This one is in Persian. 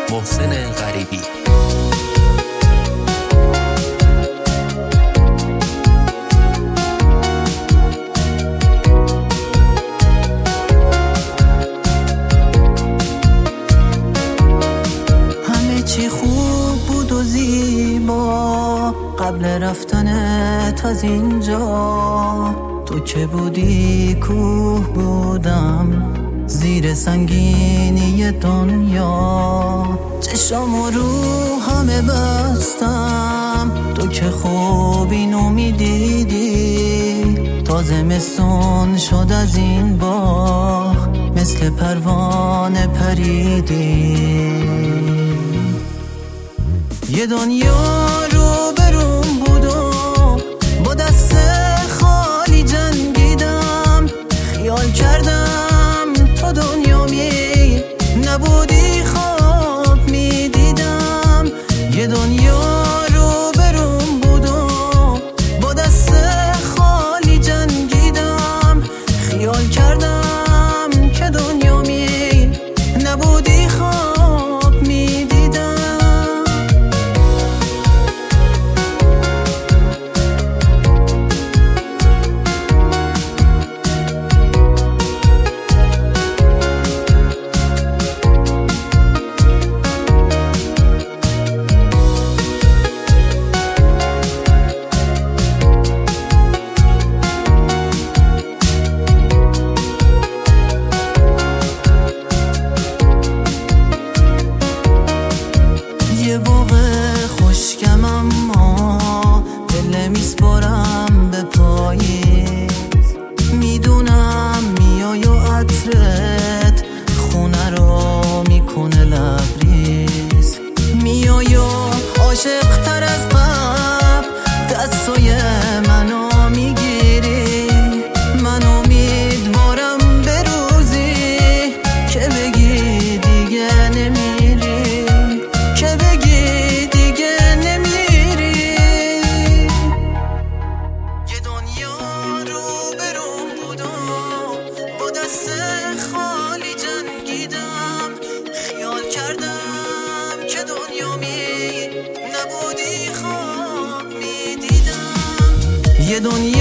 محسن غریبی. همه چی خوب بود و زیبا قبل رفتنت از اینجا. تو که بودی کوه بودم زیر سنگینی دنیا. چشام رو همه بستم تو که خوب اینو میدیدی. تازه زمستون شد از این باغ مثل پروانه پریدی. یه دنیا رو بروم بود و با دست خالی جنگیدم. خیال کردم تو دنیامی نبودی خواب میدیدم. یه دنیا رو بروم بود و با دست خالی جنگیدم. خیال کردم که دنیامی نبودی خواب میدیدم. یه واقع خوشگم اما دل نمیسپارم به پاییز. میدونم میای و عطرت خونه رو میکنه لبریز. میای و عاشق تر از قبل دستای منو میگیری. من امیدوارم به روزی که بگی دیگه نمیری. که بگی دیگه نمیری. یه دنیا رو بروم بود و با دست خالی جنگیدم. خیال کردم که دنیامی نبودی خواب میدیدم. یه دنیا